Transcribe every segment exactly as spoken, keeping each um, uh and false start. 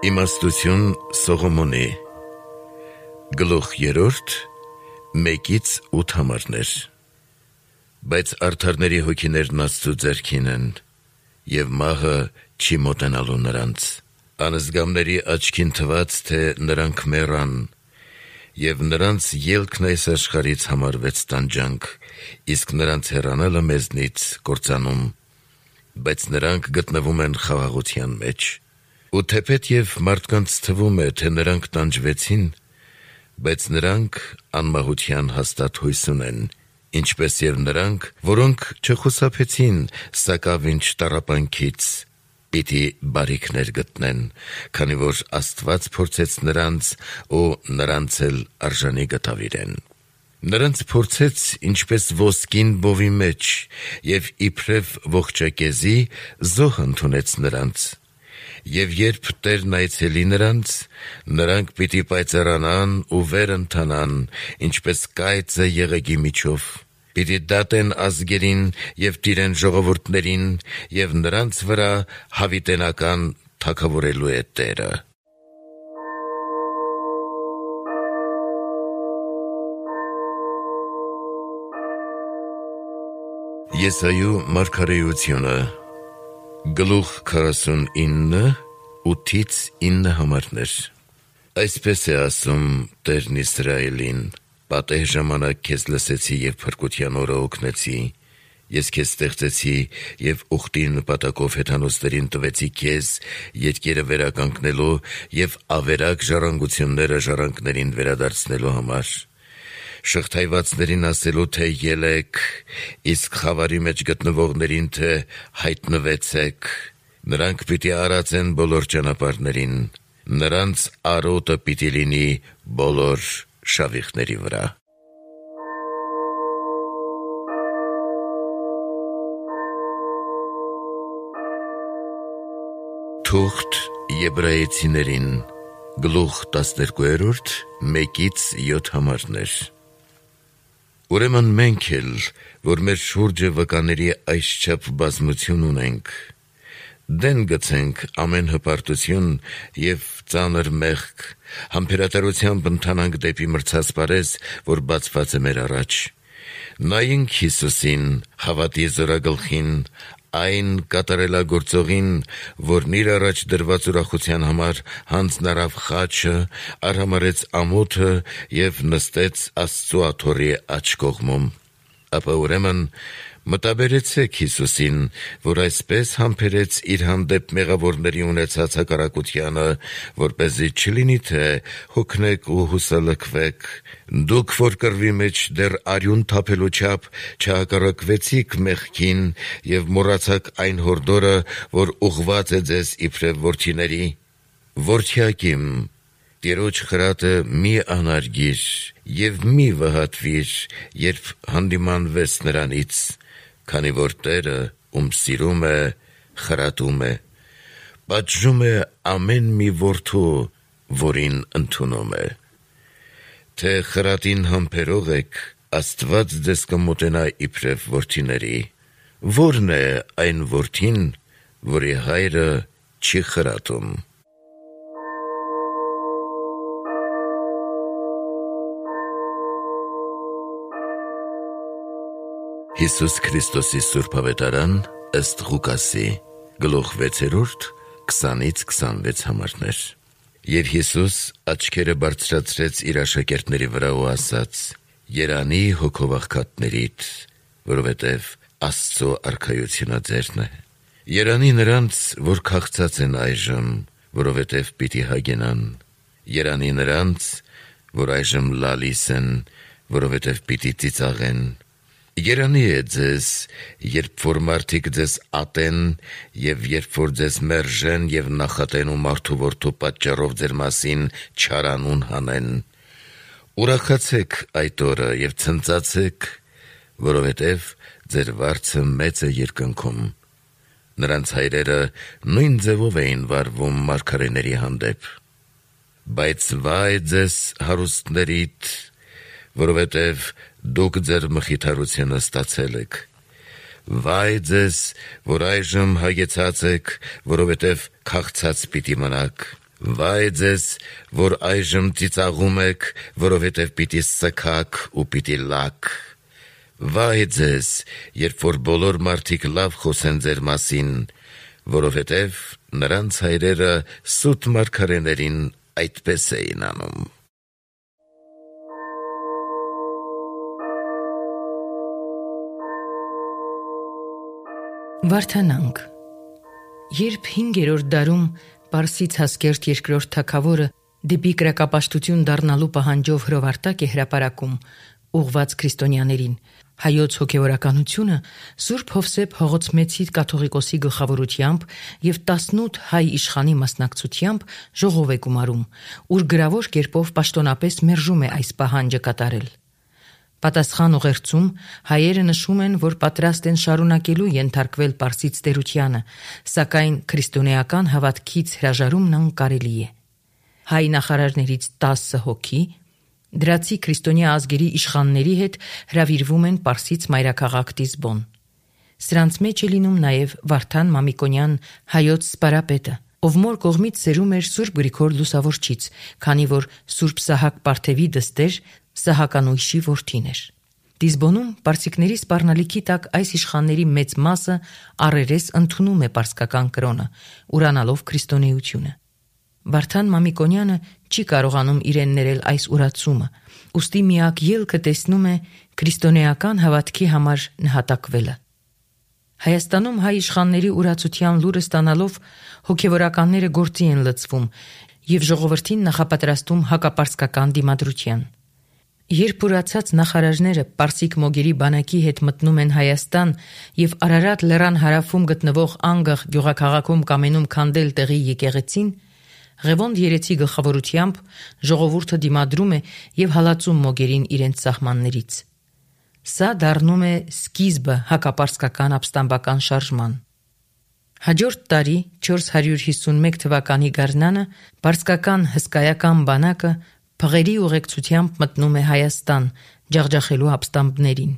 Իմաստություն Սողոմոնի Գլուխ երրորդ մեկից ութ համարներ Բայց արդարների հոգիներն Աստծու ձեռքին են, և մահը չի մոտենալու նրանց, անզգամների աչքին թված, թե նրանք մեռան, և նրանց ելքն այս աշխարհից համարվեց տանջանք, իսկ նրանց հեռանալը մեզնից կործանում, բայց նրանք գտնվում են խաղաղության մեջ։ Ու թեպետ մարդկանց թվում է, թե նրանք տանջվեցին, բայց նրանք անմահության հաստատ հույս ունեն, ինչպես և նրանք, որոնք չխուսափեցին սակավինչ տառապանքից, պիտի բարիքներ գտնեն, քանի որ Աստված փորձեց նրանց ու նրանց էլ արժանի գտավ իրեն։ Նրանց փորձեց ինչպես ոսկին բովի մեջ, և իբրև ողջակեզի զոհ ընդունեց նրանց։ Եվ երբ Տերն այցելի նրանց, նրանք պիտի պայծառանան ու վեր ընթանան, ինչպես կայծը եղեգի միջով, պիտի դատեն ազգերին և տիրեն ժողովուրդներին, և նրանց վրա հավիտենական թագավորելու է Տերը։ Եսայու մարգարեությունը Գլուխ քառասունինը ութից ինը համարներ Այսպես է ասում Տերն Իսրայելին. պատեհ ժամանակ քեզ լսեցի և փրկության օրը օգնեցի, ես քեզ ստեղծեցի և ուխտի նպատակով հեթանոսներին տվեցի քեզ ետքերը վերականգնելու և ավերակ ժառանգությունները ժառանգներին վերադարձնելու համար, շղթայվածներին ասելու, թե ելեք, իսկ խավարի մեջ գտնվողներին, թե հայտնվեցեք, նրանք պիտի արածեն բոլոր ճանապարհներին, նրանց արոտը պիտի լինի բոլոր շավիղների վրա։ Թուղթ Եբրայեցիներին Գլուխ տասներկուերորդ մեկից յոթ համարներ Ուրեմն մենք էլ, որ մեր շուրջը վկաների այսչափ բազմություն ունենք, դեն գցենք ամեն հպարտություն և ծանր մեղք, համբերատարությամբ ընթանանք դեպի մրցած պարես, որ բացված է մեր առաջ, նայենք Հիսուսին, հավատի զորագլխին, այն կատարելագործողին, որն իր առաջ դրված ուրախության համար հանձնարավ խաչը, արհամարհեց ամոթը և նստեց Աստծու աթոռի աջ կողմում։ Ապա ուրեմն մտաբերեցեք Հիսուսին, որ այսպես համբերեց իր հանդեպ մեղավորների ունեցած հակառակությանը, որպեսզի չլինի, թե հոգնեք ու հուսալքվեք, դուք, որ կռվի մեջ դեռ արյուն թափելու չափ չհակառակվեցիք մեղքին և մոռացաք այն հորդորը, որ ուղղված է ձեզ իբրև որդիների։ Որդյակ իմ, Տիրոջ խրատը մի անարգիր և մի վհատվիր, երբ հանդիմանվես նրանից, քանի որ Տերը, ում սիրում է, խրատում է, պատժում է ամեն մի որդու, որին ընդունում է։ Թե խրատին համբերող եք, Աստված ձեզ կմոտենա իբրև որդիների։ Ո՞րն է այն որդին, որի հայրը չի խրատում։ Հիսուս Քրիստոսի Սուրբ Ավետարան ըստ Ղուկասի Գլուխ վեցերորդ քսանից քսանվեց համարներ Եվ Հիսուս աչքերը բարձրացրեց իր աշակերտների վրա ու ասաց. Երանի հոգով աղքատներիդ, որովհետև Աստծու արքայությունը ձերն է։ Երանի նրանց, որ քաղցած են այժմ, որովհետև պիտի հագենան։ Երանի նրանց, որ այժմ լալիս են, որովհետև պիտի ծիծաղեն։ Երանի է ձեզ, երբ որ մարդիկ ձեզ ատեն և երբ որ ձեզ մերժեն և նախատեն ու մարդու որդու պատճառով ձեր մասին չարանուն հանեն։ Ուրախացեք այդ օրը և ցնծացեք, որովհետև ձեր վարձը մեծ է երկնքում։ Նրանց հայրերը նույն ձևով էին վարվում մարգարեների հանդեպ։ Բայց վայ ձեզ հարուստներիդ, որովհետև դուք ձեր մխիթարությունը ստացել եք։ Վայ ձեզ, որ այժմ հագեցած եք, որովհետև քաղցած պիտի մնաք։ Վայ ձեզ, որ այժմ ծիծաղում եք, որովհետև պիտի սգաք ու պիտի լաք։ Վայ ձեզ, երբ որ բոլոր մարդիկ լավ խոսեն ձեր մասին, որովհետև նրանց հայրերը սուտ մարգարեներին այդպես էին անում։ Վարդանանք։ Երբ հինգերորդ դարում Պարսից Հասկերտ երկրորդ թագավորը դեպի կրակապաշտություն դառնալու պահանջով հրովարտակ է հրապարակում, ուղղված քրիստոնյաներին, հայոց հոգևորականությունը Սուրբ Հովսեփ Հողոցմեցի կաթողիկոսի գլխավորությամբ եւ տասնութ հայ իշխանի մասնակցությամբ ժողով է գումարում, ուր գրավոր կերպով պաշտոնապես մերժում է այս պահանջը կատարել։ Պատասխան ուղերձում հայերը նշում են, որ պատրաստ են շարունակելու ենթարկվել Պարսից տերությանը, սակայն քրիստոնեական հավատքից հրաժարումն անկարելի է։ Հայ նախարարներից տասը հոգի, դրացի քրիստոնյա ազգերի իշխանների հետ հրավիրվում են Պարսից մայրաքաղաք Տիզբոն։ Սրանց մեջ է լինում նաև Վարդան Մամիկոնյան հայոց սպարապետը, ով մոր կողմից սերում էր Սուրբ Գրիգոր Լուսավորչից, քանի որ Սուրբ Սահակ Պարթևի դստեր Սահականույշի որդին էր։ Տիզբոնում պարսիկների սպառնալիքի տակ այս իշխանների մեծ մասը առերես ընդունում է պարսկական կրոնը, ուրանալով քրիստոնեությունը։ Վարդան Մամիկոնյանը չի կարողանում իրեն ներել այս ուրացումը, ուստի միակ ելքը տեսնում է քրիստոնեական հավատքի համար նահատակվելը։ Հայաստանում հայ իշխանների ուրացության լուրը ստանալով հոգևորականները գործի են լցվում եւ ժողովրդին նախապատրաստում հակապարսկական դիմադրության։ Երբ ուրացած նախարարները պարսիկ մոգերի բանակի հետ մտնում են Հայաստան եւ Արարատ լեռան հարավում գտնվող Անգղ գյուղաքաղաքում կամենում քանդել տեղի եկեղեցին, Ղևոնդ երեցի գլխավորությամբ ժողովուրդը դիմադրում է եւ հալածում մոգերին իրենց սահմաններից։ Սա դառնում է սկիզբը հակապարսկական ապստամբական շարժման։ Հաջորդ տարի չորս հարյուր հիսունմեկ թվականի գարնանը պարսկական հսկայական բանակը փղերի ուղեկցությամբ մտնում է Հայաստան, ջախջախելու ապստամբներին։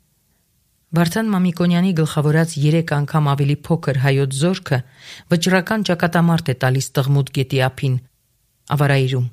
Վարդան Մամիկոնյանի գլխավորած երեք անգամ ավելի փոքր հայոց զորքը վճռական ճակատամարտ է տալիս Տղմուտ գետի ափին, Ավարայրում։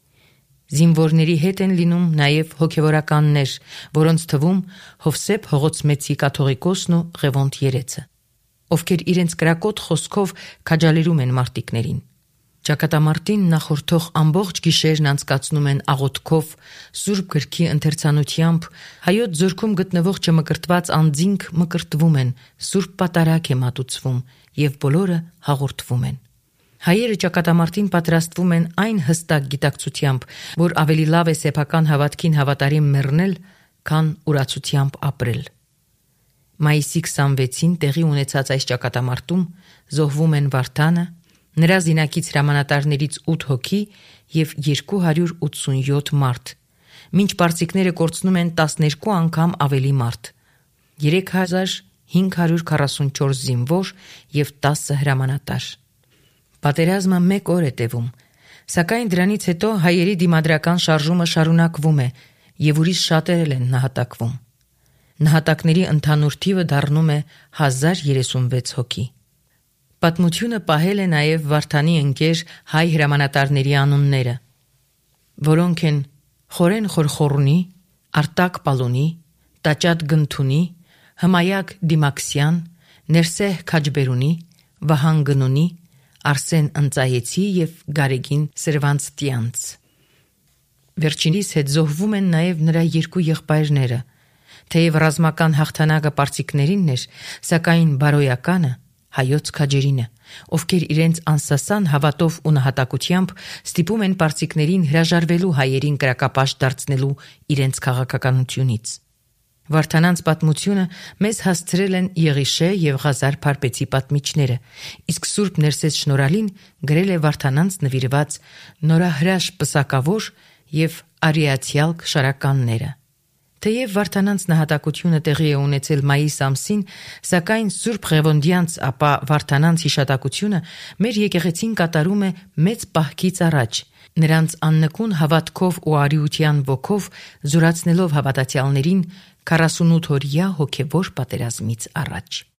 Զինվորների հետ են լինում նաև հոգևորականներ, որոնց թվում Հովսեփ Հողոցմեցի կաթողիկոսն ու Ղևոնդ երեցը, ովքեր իրենց կրակոտ խոսքով քաջալերում են մարտիկներին։ Ճակատամարտին նախորդող ամբողջ գիշերն անցկացնում են աղոթքով, Սուրբ Գրքի ընթերցանությամբ, հայոց զորքում գտնվող չմկրտված անձինք մկրտվում են, Սուրբ Պատարագ է մատուցվում եւ բոլորը հաղորդվում են։ Հայերը ճակատամարտին պատրաստվում են այն հստակ գիտակցությամբ, որ ավելի լավ է սեփական հավատքին հավատարիմ մեռնել, քան ուրացությամբ ապրել։ Մայիսի քսանվեցին տեղի ունեցած այս ճակատամարտում զոհվում են Վարդանը, նրա զինակից հրամանատարներից ութ հոգի եւ երկու հարյուր ութսունյոթ մարդ, մինչ պարսիկները կորցնում են տասներկու անգամ ավելի մարդ, երեք հազար հինգ հարյուր քառասունչորս զինվոր եւ տասը հրամանատար։ Պատերազմը մեկ օր է տևում, սակայն դրանից հետո հայերի դիմադրական շարժումը շարունակվում է եւ ուրիշ շատեր են նահատակվում։ Նահատակների ընդհանուր թիվը դառնում է հազար երեսունվեց հոգի։ Պատմությունը պահել է նաև Վարդանի ընկեր հայ հրամանատարների անունները, որոնք են Խորեն Խորխորունի, Արտակ Պալունի, Տաճատ Գնթունի, Հմայակ Դիմաքսյան, Ներսեհ Քաջբերունի, Վահան Գնունի, Արսեն Ընծայեցի եւ Գարեգին Սրվանցտյանց։ Վերջինիս հետ զոհվում են նաև նրա երկու եղբայրները, թեև ռազմական հաղթանակը պարսիկներինն էր, սակայն բարոյականը հայոց քաջերինը, ովքեր իրենց անսասան հավատով ու նահատակությամբ ստիպում են պարսիկներին հրաժարվելու հայերին կրակապաշտ դարձնելու իրենց քաղաքականությունից։ Վարդանանց պատմությունը մեզ հասցրել են Եղիշե եւ Ղազար Փարպեցի պատմիչները, իսկ Սուրբ Ներսես Շնորհալին գրել է Վարդանանց նվիրված նորահրաշ պսակավոր եւ արիացիալ քշարականները։ Թեև Վարդանանց նահատակությունը տեղի է ունեցել մայիս ամսին, սակայն Սուրբ Ղևոնդյանց, ապա Վարդանանց հիշատակությունը մեր եկեղեցին կատարում է մեծ պահքից առաջ, նրանց աննկուն հավատքով ու արիության ոգով զորացնելով հավատացյալներին քառասունութ օրյա հոգևոր պատերազմից առաջ։